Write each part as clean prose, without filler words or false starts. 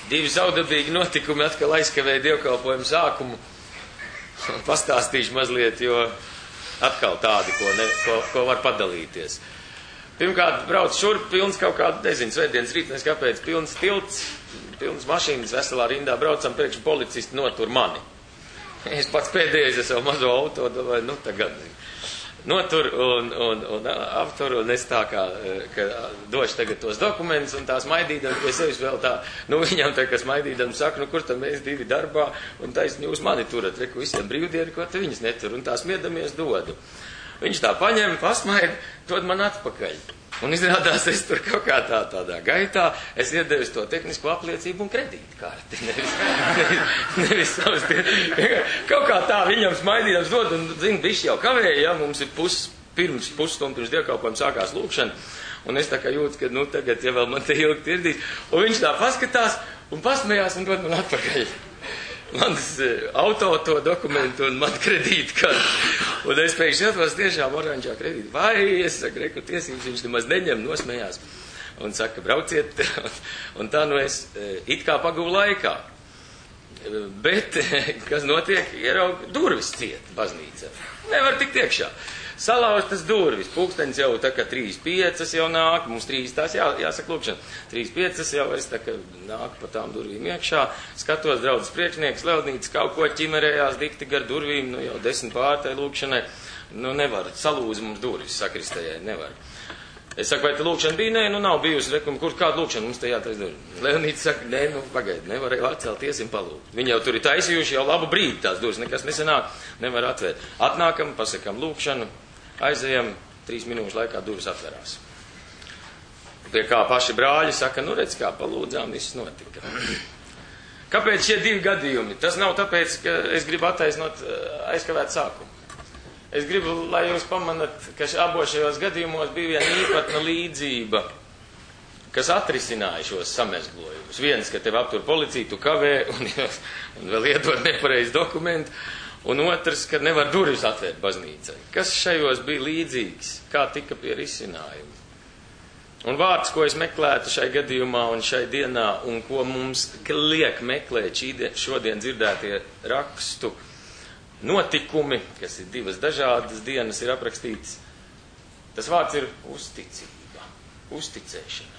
Divi saudabīgi notikumi atkal aizkavēja dievkalpojumu sākumu. Pastāstīšu mazliet, jo atkal tādi, ko var padalīties. Pirmkārt, brauc šurp, pilns kaut kādu, nezinu, svētdienas rītnēs, kāpēc, pilns tilts, pilns mašīnas, veselā rindā braucam, priekš policisti notur mani. Es pats pēdējais ar savu mazo auto, domāju, nu tagad notur un aptur, un es tā kā, ka došu tagad tos dokumentus, un tās maidīdami pie sevis vēl tā, nu viņam tā, kas maidīdami saka, nu kur tam mēs divi darbā, un taisni jūs mani turat, reku visiem brīvdienu, ko te viņas netur, un tās miedamies dodu. Viņš tā paņem, pasmaida, dod man atpakaļ. Un izrādās, es tur kaut kā tādā gaitā, es iedevis to tehnisko apliecību un kredītkarti. Nevis savas kaut kā tā viņam smaidījams dod, un, zini, bišķi jau kavēja, ja, mums ir pusstundu pirms dievkalpojuma sākās lūkšana, un es tā kā jūtu, ka, nu, tagad, ja vēl man te ilgi tirdīs, un viņš tā paskatās un pasmējās un dod man atpakaļ. Manas auto to dokumentu un man kredītkarti. Un es pēkšņi atvos tiešām oranžā kredīti. Vai, es saku, reku tiesības, viņš nemaz neņem, nosmējās. Un saka, brauciet. Un tā nu es it kā pagūvu laikā. Bet, kas notiek, ieraug durvis ciet baznīca. Nevar tikt iekšā. Salauztas durvis, pulkstenis jau tā kā 3:05 jau nāk, mums 3 tās jāsaka lūkšana. 3:05 jau es tā kā nāku pa tām durvīm iekšā, skatos draudzes priekšnieks, Leonītis kaut ko ķimerējās dikti gar durvīm, nu jau 10 pārtai lūkšanai, nu nevar, salūza mums durvis sakristējai, nevar. Es saku, vai te lūkšana bija? Nē, nu nav bijusi, reku, kur kāda lūkšana mums te jātais durvis? Leonītis saka, nē, nu pagaidi, nevarēja atcelt, iesim palūgt. Viņi jau tur ir taisījuši jau labu brīdi tās durvis, nekas nesanāk, nevar atvērt. Atnākam, pasakam lūkšanu. Aizejam, 3 minūšu laikā durvis atverās. Pie kā paši brāļi saka, nu redz, kā palūdzām, viss notika. Kāpēc šie 2 gadījumi? Tas nav tāpēc, ka es gribu attaisnot aizkavēt sākumu. Es gribu, lai jūs pamanat, ka abos šajos gadījumos bija viena īpatna līdzība, kas atrisināja šos samezglojumus. Viens, ka tev aptur policija, tu kavē un vēl iedod nepareizi dokumentu. Un otrs, ka nevar durvis atvērt baznīcai. Kas šajos bija līdzīgs? Kā tika pie risinājuma? Un vārds, ko es meklētu šai gadījumā un šai dienā, un ko mums liek meklēt šodien dzirdētie rakstu notikumi, kas ir 2 dažādas dienas, ir aprakstīts. Tas vārds ir uzticība, uzticēšanās.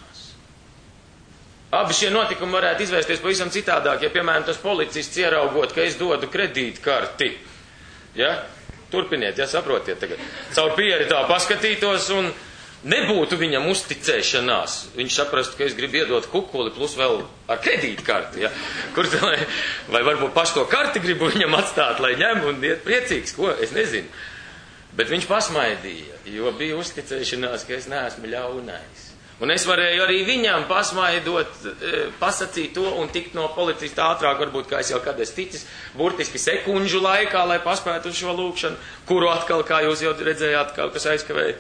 Abi šie notikumi varētu izvērsties pavisam citādāk, ja, piemēram, tas policists ieraugot, ka es dodu kredītkarti. Ja? Turpiniet, ja saprotiet tagad. Caur pieri tā paskatītos un nebūtu viņam uzticēšanās. Viņš saprastu, ka es gribu iedot kukuli plus vēl ar kredītkarti. Ja? Vai varbūt paši to karti gribu viņam atstāt, lai ņem un iet priecīgs, ko? Es nezinu. Bet viņš pasmaidīja, jo bija uzticēšanās, ka es neesmu ļaunais. Un es varēju arī viņam pasmaidot, pasacīt to un tikt no policista ātrāk, varbūt, kā es jau kādreiz ticis, burtiski sekundžu laikā, lai paspētu uz šo lūkšanu, kuru atkal, kā jūs jau redzējāt, kaut kas aizkavēja.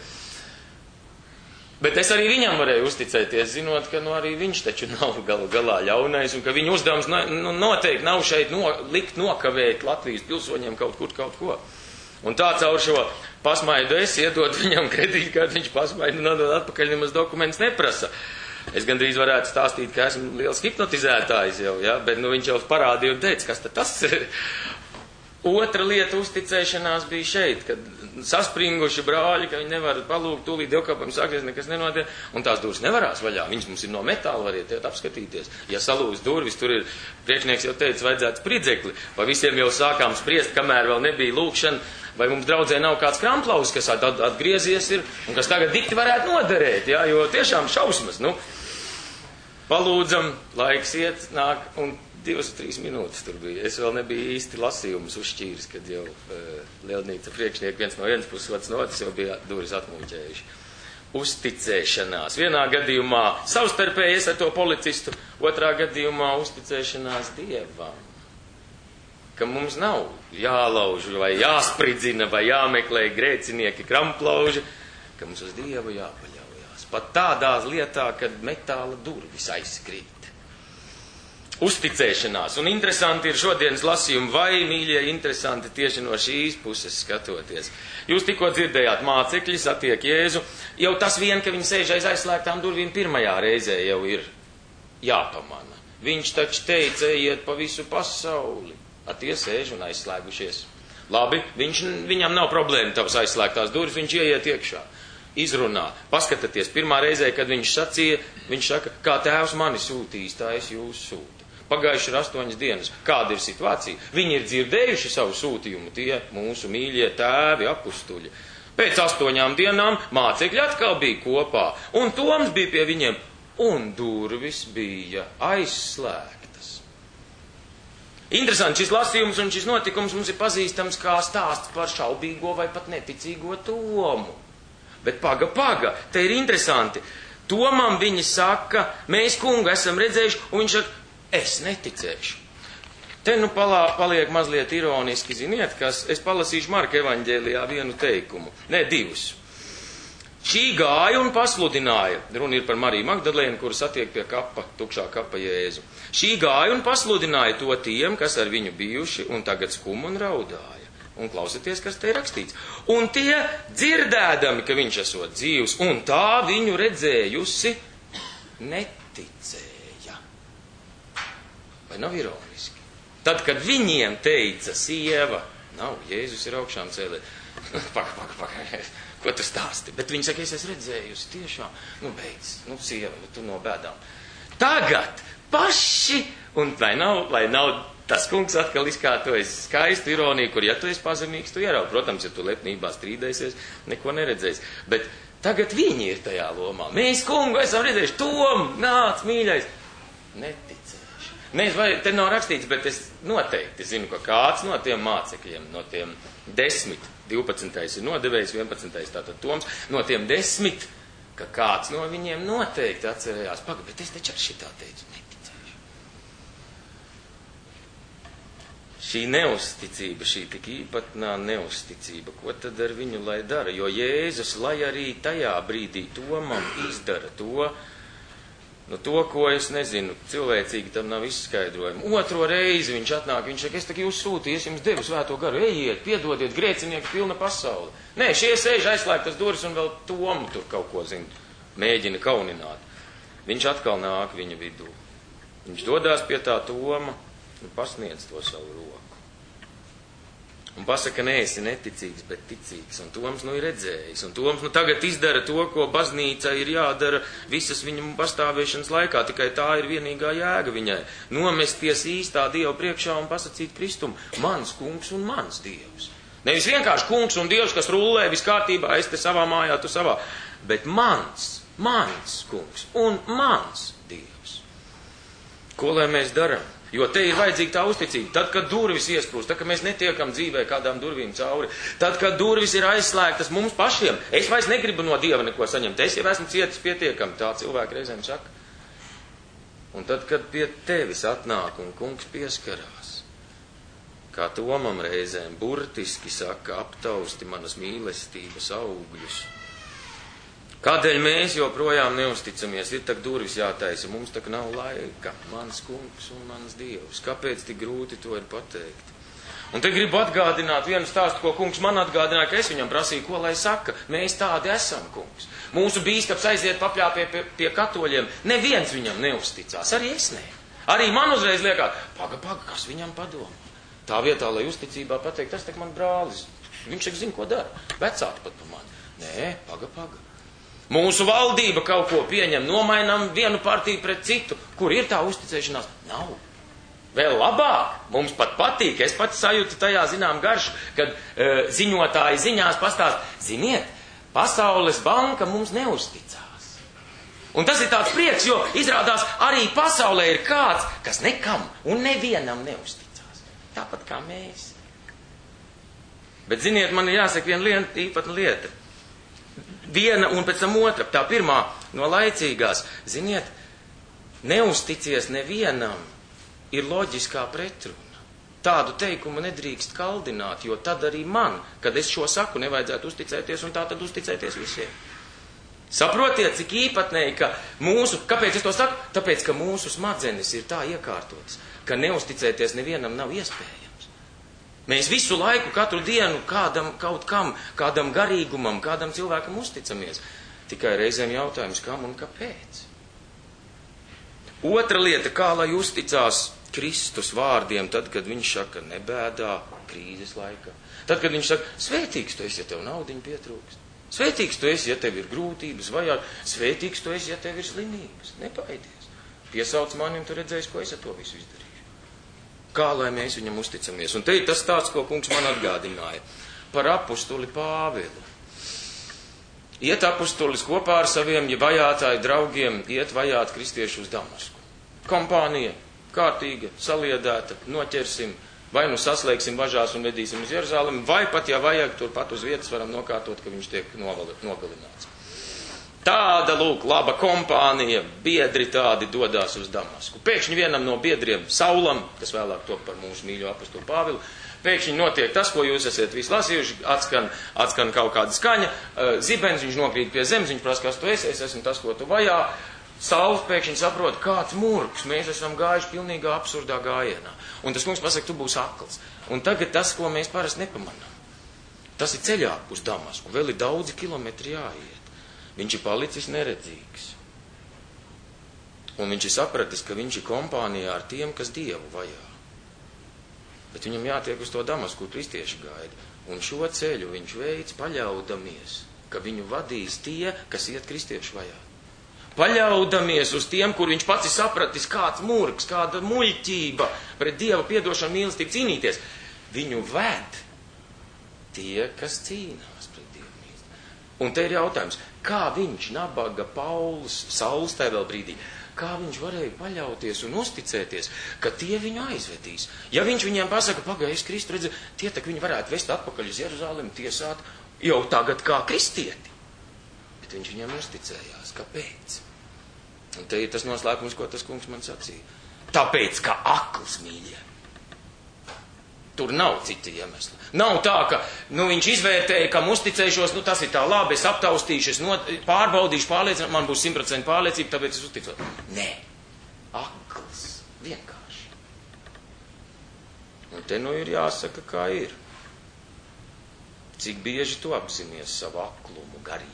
Bet es arī viņam varēju uzticēties, zinot, ka nu, arī viņš taču nav galu galā ļaunais, un ka viņa uzdevums noteikti nav šeit likt nokavēt Latvijas pilsoņiem kaut ko. Un tā caur šo pasmaidu es iedod viņam kredītkarti, viņš pasmaidu un atdod atpakaļ, nemaz dokumentus neprasa. Es gandrīz varētu stāstīt, ka esmu liels hipnotizētājs jau, ja? Bet nu, viņš jau parādīja un teica, kas tad tas ir. Otra lieta uzticēšanās bija šeit, kad saspringuši brāļi, ka viņi nevar palūgt, tūlīt dievkalpojums sāksies, nekas nenotiek, un tās durvis nevarās vaļā. Viņas mums ir no metāla, variet apskatīties. Ja salūst durvis, tur ir, priekšnieks jau teica, vajadzētu spriedzekli. Pa visiem jau sākām spriest, kamēr vēl nebija lūkšana, vai mums draudzē nav kāds kramplaus, kas atgriezies ir, un kas tagad dikti varētu noderēt, ja? Jo tiešām šausmas, nu. Palūdzam, laiks iet, nāk, un 2-3 minūtes tur bija. Es vēl nebiju īsti lasījumus uzšķīris, kad jau Leonīca priekšnieki viens no vienas puses, otrs no otras jau bija durvis atmuļķējuši. Uzticēšanās. Vienā gadījumā savstarpēji es ar to policistu, otrā gadījumā uzticēšanās Dievam. Ka mums nav jālauž vai jāspridzina vai jāmeklē grēcinieki kramplauži, ka mums uz Dievu jāpaļaujās. Pat tādā lietā, kad metāla durvis aizkrīt. Uzticēšanās. Un interesanti ir šodienas lasījumi, vai, mīļie, interesanti tieši no šīs puses skatoties. Jūs tikko dzirdējāt, mācekļi satiek Jēzu. Jau tas vien, ka viņi sēž aiz aizslēgtām durvīm pirmajā reizē jau ir jāpamana. Viņš taču teica, ejiet pa visu pasauli. Tie sēž un aizslēgušies. Labi, viņam nav problēma tavas aizslēgtās durvis, viņš ieiet iekšā. Izrunā. Paskatieties, pirmā reizē, kad viņš saka, kā tēvs mani sūtīs, tā es jūs sūtu. Pagājuši ir 8 dienas. Kāda ir situācija? Viņi ir dzirdējuši savu sūtījumu, tie mūsu mīļie tēvi, apustuļi. Pēc 8 dienām mācekļi atkal bija kopā, un Toms bija pie viņiem, un durvis bija aizslēgtas. Interesanti, šis lasījums un šis notikums mums ir pazīstams kā stāsts par šaubīgo vai pat neticīgo Tomu. Bet paga, te ir interesanti. Tomam viņi saka, mēs kungu esam redzējuši, un viņš saka, es neticēšu. Te nu paliek mazliet ironiski, ziniet, kas es palasīšu Marka evaņģēlijā vienu teikumu, ne 2. Šī gāja un pasludināja, runa ir par Mariju Magdalēnu, kuru satiek pie kapa, tukšā kapa Jēzu. Šī gāja un pasludināja to tiem, kas ar viņu bijuši un tagad skum un raudāja. Un klausieties, kas te ir rakstīts. Un tie dzirdēdami, ka viņš esot dzīvs, un tā viņu redzējusi, neticēja. Vai nav ironiski? Tad, kad viņiem teica sieva, nav, Jēzus ir augšām cēlē. Paka. Ko tu stāsti? Bet viņi saka, es esmu redzējusi tiešām. Beidz, sieva, tu no bēdām. Tagad paši, un lai nav tas kungs atkal izkārtojas skaistu ironiju, kur ja tu esi pazemīgs, tu ieraugi. Protams, ja tu lepnībā strīdēsies, neko neredzēsi. Bet tagad viņi ir tajā lomā. Mēs kungu esam redzējuši, Tom, nāc, mīļais. Neticēšu. Nezinu, vai te nav rakstīts, bet es noteikti zinu, ka kāds no tiem mācekļiem, no tiem 10, 12. ir nodevējs, 11. tātad Toms, no tiem 10, ka kāds no viņiem noteikti atcerējās, bet es taču ar šitā teicu, neticēšu. Šī neusticība, šī tik īpatnā neusticība, ko tad ar viņu lai dara? Jo Jēzus, lai arī tajā brīdī Tomam izdara to, ko es nezinu, cilvēcīgi tam nav izskaidrojumu. Otro reizi viņš atnāk, viņš saka, es tak jūs sūtīju, es jums devu svēto garu, ejiet, piedodiet, grēcinieki pilna pasaule. Nē, šie sēž aizslēgtas durvis un vēl Tomu tur kaut ko, mēģina kaunināt. Viņš atkal nāk viņa vidū. Viņš dodās pie tā Toma un pasniedz to savu roku. Un pasaka, neesi neticīgs, bet ticīgs. Un Toms ir redzējis. Un Toms tagad izdara to, ko baznīca ir jādara visas viņa pastāvēšanas laikā. Tikai tā ir vienīgā jēga viņai. Nomesties īstā Dieva priekšā un pasacīt Kristum. Mans kungs un mans Dievs. Nevis vienkārši kungs un Dievs, kas rullē viss kārtībā, es te savā mājā, tu savā. Bet mans kungs un mans Dievs. Ko lai mēs darām? Jo te ir vajadzīga tā uzticība. Tad, kad durvis iesprūst, tad, kad mēs netiekam dzīvē kādām durvīm cauri, tad, kad durvis ir aizslēgtas mums pašiem, es vairs negribu no Dieva neko saņemt. Es jau esmu cietis pietiekami, tā cilvēki reizēm saka. Un tad, kad pie tevis atnāk un kungs pieskarās, kā Tomam reizēm burtiski saka, aptausti manas mīlestības augļus. Kādēļ mēs joprojām neusticamies? Ir tak durvis jātaisa, mums tak nav laika. Mans kungs un mans Dievs. Kāpēc tik grūti to ir pateikt? Un te gribu atgādināt vienu stāstu, ko kungs man atgādināja, ka es viņam prasīju, ko lai saka. Mēs tādi esam, kungs. Mūsu bīskaps aiziet papļāpie pie katoļiem. Neviens viņam neusticās, arī es ne. Arī man uzreiz liekas, paga, kas viņam padomā? Tā vietā, lai uzticībā pateikt, tas tak man brālis. Viņš tak zina, ko dara. Vecāki pat pa mani. Nē, paga. Mūsu valdība kaut ko pieņem, nomainām vienu partiju pret citu. Kur ir tā uzticēšanās? Nav. Vēl labāk, mums pat patīk, es pats sajūtu tajā zinām garšu, kad ziņotāji ziņās pastāst, ziniet, Pasaules banka mums neusticās. Un tas ir tāds prieks, jo izrādās arī pasaulē ir kāds, kas nekam un nevienam neusticās. Tāpat kā mēs. Bet ziniet, man ir jāsaka viena īpatna lieta. Viena un pēc tam otra, tā pirmā no laicīgās, ziniet, neusticies nevienam ir loģiskā pretruna. Tādu teikumu nedrīkst kaldināt, jo tad arī man, kad es šo saku, nevajadzētu uzticēties un tā tad uzticēties visiem. Saprotiet, cik īpatnēji, ka kāpēc es to saku? Tāpēc, ka mūsu smadzenes ir tā iekārtotas, ka neusticēties nevienam nav iespējams. Mēs visu laiku, katru dienu kādam garīgumam, kādam cilvēkam uzticamies. Tikai reizēm jautājums, kam un kāpēc. Otra lieta, kā lai uzticās Kristus vārdiem, tad, kad viņš saka, nebēdā krīzes laikā. Tad, kad viņš saka, svētīgs tu esi, ja tev naudiņu pietrūkst. Svētīgs tu esi, ja tev ir grūtības, vajag. Svētīgs tu esi, ja tev ir slimības. Nebaidies. Piesauc mani un tu redzēsi, ko es ar to visu izdarīšu. Kā lai mēs viņam uzticamies? Un te ir tas tāds, ko kungs man atgādināja par apustuli Pāvilu. Iet apustulis kopā ar saviem vajātāju draugiem, iet vajāt kristiešu uz Damasku. Kompānija, kārtīga, saliedēta, noķersim, vai nu saslēgsim važās un vedīsim uz Jeruzalemi, vai pat, ja vajag, turpat uz vietas varam nokārtot, ka viņš tiek nogalināts. Tāda, lūk, laba kompānija, biedri tādi dodās uz Damasku. Pēkšņi vienam no biedriem, Saulam, kas vēlāk top par mūsu mīļo apostulu Pāvilu, pēkšņi notiek tas, ko jūs esat visi lasījuši, atskan kaut kāda skaņa, zibens, viņš nokrīt pie zemes, viņš prasa, kas tu esi, es esmu tas, ko tu vajā. Sauls pēkšņi saprot, kāds murgs, mēs esam gājuši pilnīgā absurdā gājienā. Un tas kungs pasaka, tu būsi akls. Un tagad tas, ko mēs parasti nepamanām, tas ir ceļā uz Damasku, vēl ir daudzi kilometri jāiet. Viņš ir palicis neredzīgs. Un viņš ir sapratis, ka viņš ir kompānijā ar tiem, kas Dievu vajā. Bet viņam jātiek uz to Damasku, kur kristieši gaida. Un šo ceļu viņš veids paļaudamies, ka viņu vadīs tie, kas iet kristiešu vajā. Paļaudamies uz tiem, kur viņš pats ir sapratis, kāds murgs, kāda muļķība pret Dieva piedošanu mīlestību cīnīties. Viņu ved tie, kas cīnās pret Dievu mīlestību. Un te ir jautājums, kā viņš, nabaga Sauls tajā vēl brīdī, kā viņš varēja paļauties un uzticēties, ka tie viņu aizvedīs. Ja viņš viņiem pasaka, pagaies Kristu, redzi, tie tak viņi varētu vest atpakaļ uz Jeruzalemi, tiesāt jau tagad kā kristieti. Bet viņš viņiem uzticējās. Kāpēc? Un te ir tas noslēpums, ko tas kungs man sacīja. Tāpēc, ka akls, mīļie. Tur nav cita iemesla. Nav tā, ka viņš izvērtēja, kam uzticēšos, tas ir tā labi, es aptaustīšu, es pārbaudīšu, pārliecināšu, man būs 100% pārliecība, tāpēc es uzticos. Nē, akls, vienkārši. Un te ir jāsaka, kā ir. Cik bieži tu apzinies savu aklumu garīgi.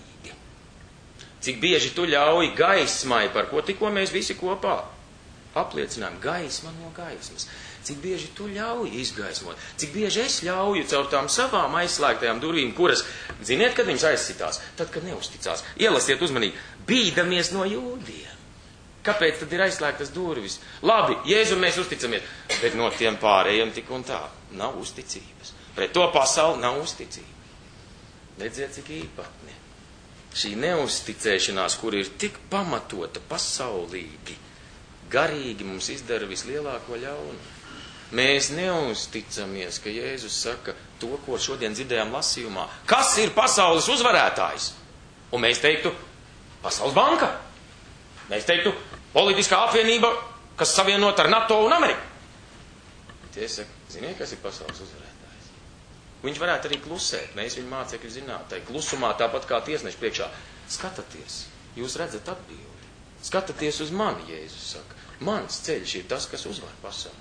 Cik bieži tu ļauj gaismai, par ko tikko mēs visi kopā apliecinām, gaisma no gaismas. Cik bieži tu ļauj izgaismot, cik bieži es ļauju caur tām savām aizslēgtajām durvīm, kuras, ziniet, kad viņas aizsitās, tad, kad neusticās. Ielasiet uzmanīgi, bīdamies no jūdiem. Kāpēc tad ir aizslēgtas durvis? Labi, Jēzu mēs uzticamies, bet no tiem pārējiem tik un tā nav uzticības. Pret to pasauli nav uzticība. Redziet, cik īpatni. Šī neuzticēšanās, kur ir tik pamatota pasaulīgi, garīgi mums izdara vislielāko ļaunumu. Mēs neusticamies, ka Jēzus saka to, ko šodien dzirdējām lasījumā. Kas ir pasaules uzvarētājs? Un mēs teiktu, Pasaules banka. Mēs teiktu, politiskā apvienība, kas savienot ar NATO un Ameriku. Tie saka, ziniet, kas ir pasaules uzvarētājs? Viņš varētu arī klusēt, mēs viņu mācekļi zināt, tai klusumā tāpat kā tiesneši priekšā. Skatāties, jūs redzat atbildi. Skatāties uz mani, Jēzus saka. Mans ceļš ir tas, kas uzvar pasauli.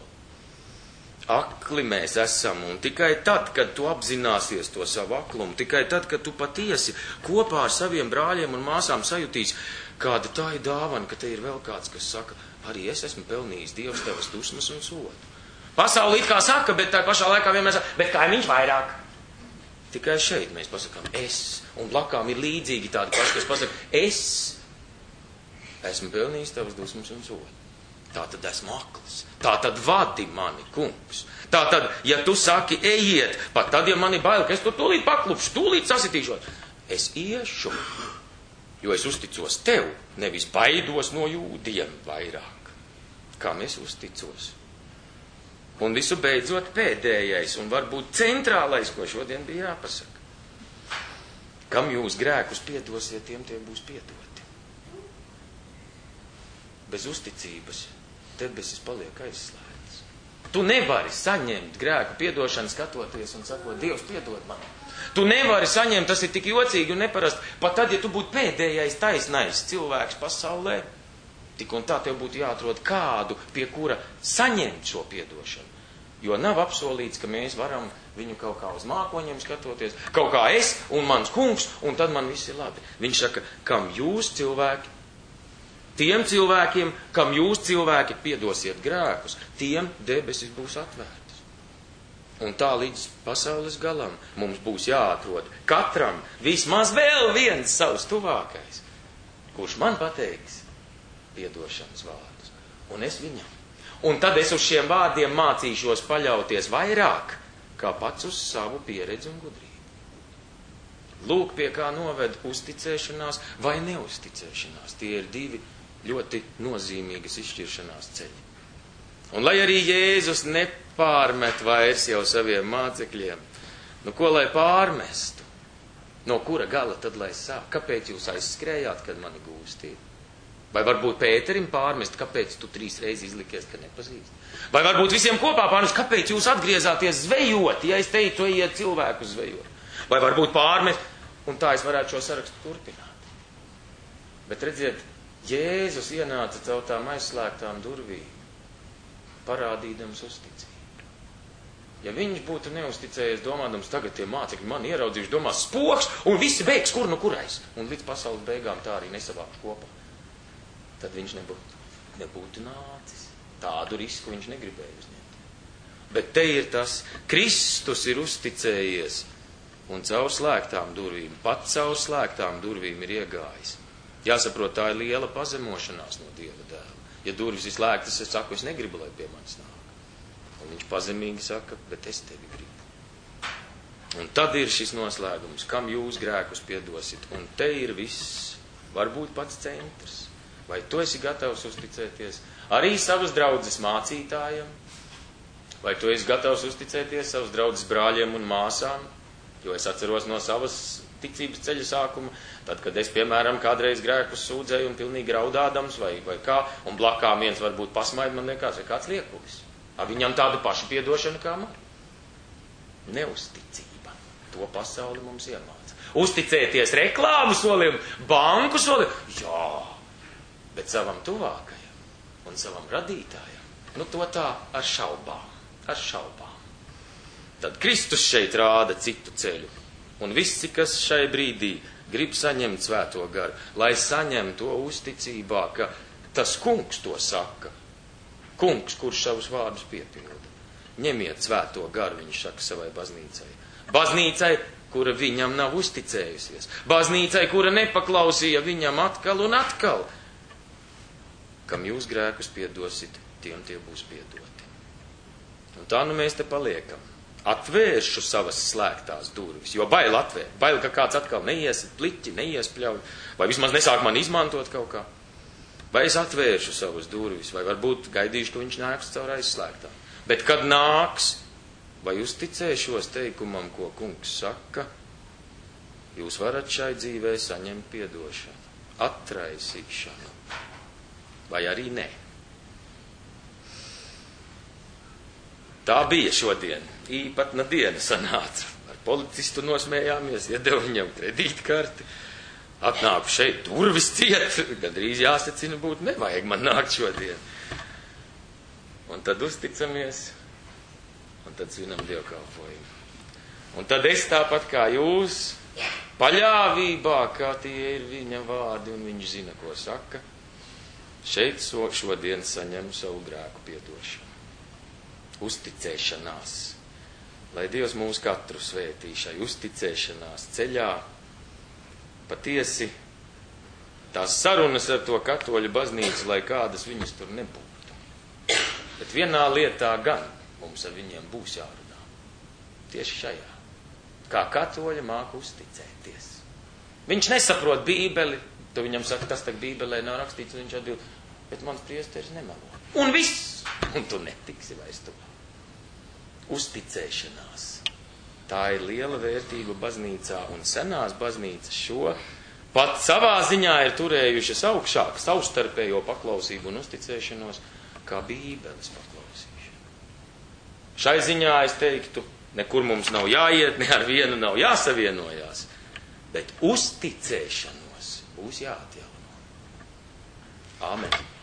Akli mēs esam, un tikai tad, kad tu apzināsies to savu aklumu, tikai tad, kad tu patiesi kopā ar saviem brāļiem un māsām sajūtīs, kāda tā ir dāvana, ka te ir vēl kāds, kas saka, arī es esmu pelnījis Dievs tevas dusmas un sodu. Pasauli it kā saka, bet tā pašā laikā vienmēr saka, bet kaimiņš vairāk. Tikai šeit mēs pasakām es, un blakām ir līdzīgi tādi paši, kas pasaka, es esmu pelnījis tevas dusmas un sodu. Tā tad esmu akls. Tā tad vadi mani, kungs. Tā tad, ja tu saki, ejiet, pat tad, ja mani bail, ka es tur tūlīt paklupšu, tūlīt sasitīšot, es iešu, jo es uzticos tev, nevis baidos no jūdiem vairāk. Kā mēs uzticos? Un visu beidzot pēdējais un varbūt centrālais, ko šodien bija jāpasaka. Kam jūs grēkus piedosiet, tiem tie būs piedoti. Bez uzticības debesis paliek aizslēgts. Tu nevari saņemt grēku piedošanu skatoties un sakot, Dievs piedod man. Tu nevari saņemt, tas ir tik jocīgi un neparasti, pat tad, ja tu būtu pēdējais taisnais cilvēks pasaulē, tik un tā tev būtu jāatrod kādu, pie kura saņemt šo piedošanu. Jo nav apsolīts, ka mēs varam viņu kaut kā uz mākoņiem skatoties, kaut kā es un mans kungs, un tad man viss ir labi. Viņš saka, kam jūs cilvēki Tiem cilvēkiem, kam jūs cilvēki piedosiet grēkus, tiem debesis būs atvērtas. Un tā līdz pasaules galam mums būs jāatrod katram vismaz vēl viens savs tuvākais, kurš man pateiks piedošanas vārdus, un es viņam. Un tad es uz šiem vārdiem mācīšos paļauties vairāk, kā pats uz savu pieredzi un gudrību. Lūk, pie kā noved uzticēšanās vai neuzticēšanās. Tie ir divi ļoti nozīmīgas izšķiršanās ceļi. Un lai arī Jēzus nepārmet vairs jau saviem mācekļiem, ko lai pārmestu? No kura gala tad lai sāk? Kāpēc jūs aizskrējāt, kad mani gūstīt? Vai varbūt Pēterim pārmest, kāpēc tu 3 reizes izlikies, ka nepazīst? Vai varbūt visiem kopā pārmest, kāpēc jūs atgriezāties zvejot, ja es teicu, ejiet cilvēku zvejot? Vai varbūt pārmest, un tā es varētu šo sarakstu turpināt. Bet redziet, Jēzus ienāca caur tām aizslēgtām durvīm, parādīdams uzticību. Ja viņš būtu neuzticējies, domādams, tagad tie mācekļi mani ieraudzījuši, domās spoks, un visi beigs, kur nu kurais. Un līdz pasaules beigām tā arī nesavāks kopā. Tad viņš nebūtu nācis. Tādu risku viņš negribēja uzņemt. Bet te ir tas, Kristus ir uzticējies, un caur slēgtām durvīm, pat caur slēgtām durvīm ir iegājis. Jāsaprot, tā ir liela pazemošanās no Dieva dēla. Ja durvis ir slēgtas, es saku, es negribu, lai pie manis nāk. Un viņš pazemīgi saka, bet es tevi gribu. Un tad ir šis noslēgums, kam jūs grēkus piedosit. Un te ir viss, varbūt pats centrs. Vai tu esi gatavs uzticēties arī savas draudzes mācītājiem? Vai tu esi gatavs uzticēties savas draudzes brāļiem un māsām? Jo es atceros no savas ticības ceļa sākuma, tad, kad es, piemēram, kādreiz grēkus sūdzēju un pilnīgi raudādams vai kā, un blakām viens varbūt pasmaid, man liekas, vai kāds liekulis. Viņam tāda paša piedošana kā man. Neusticība. To pasauli mums iemāca. Uzticēties reklāmu solim, banku solim, jā, bet savam tuvākajam un savam radītājam, to tā ar šaubām. Tad Kristus šeit rāda citu ceļu. Un visi, kas šai brīdī grib saņemt svēto garu, lai saņem to uzticībā, ka tas kungs to saka. Kungs, kurš savus vārdus piepilda. Ņemiet svēto garu, viņš saka savai baznīcai. Baznīcai, kura viņam nav uzticējusies. Baznīcai, kura nepaklausīja viņam atkal un atkal. Kam jūs grēkus piedosit, tiem tie būs piedoti. Un tā mēs te paliekam. Atvēršu savas slēgtās durvis, jo bail atvērt. Bail, ka kāds atkal neies pliķi, neiespļauj, vai vismaz nesāk man izmantot kaut kā. Vai es atvēršu savas durvis, vai varbūt gaidīšu, ka viņš nāks caur aizslēgtām. Bet kad nāks, vai uzticēšos teikumam, ko kungs saka, jūs varat šai dzīvē saņemt piedošanu, atraisīšanu, vai arī nē. Tā bija šodien. Īpatna diena sanāca. Ar policistu nosmējāmies, iedevu viņam kredītkarti. Atnāku šeit, durvis ciet. Gandrīz jāsacina būt, nevajag man nākt šodien. Un tad uzticamies, un tad svinam dievkalpojumu. Un tad es tāpat kā jūs, paļāvībā, kā tie ir viņa vārdi, un viņš zina, ko saka, šeit šodien saņem savu grēku piedošanu. Uzticēšanās. Lai Dievs mūs katru svētī šai uzticēšanās ceļā. Patiesi, tās sarunas ar to katoļu baznīcu, lai kādas viņas tur nebūtu. Bet vienā lietā gan mums ar viņiem būs jārunā. Tieši šajā. Kā katoļi māku uzticēties. Viņš nesaprot Bībeli. Tu viņam saka, tas tak Bībelē nav rakstīts, un viņš atbild, bet mans priesteris nemelo. Un viss! Un tu netiksi vairs tu. Uzticēšanās. Tā ir liela vērtība baznīcā, un senās baznīcas šo pat savā ziņā ir turējušas augšāk savstarpējo paklausību un uzticēšanos, kā Bībeles paklausīšana. Šai ziņā es teiktu, nekur mums nav jāiet, ne ar vienu nav jāsavienojās, bet uzticēšanos būs jāatjauno. Āmen.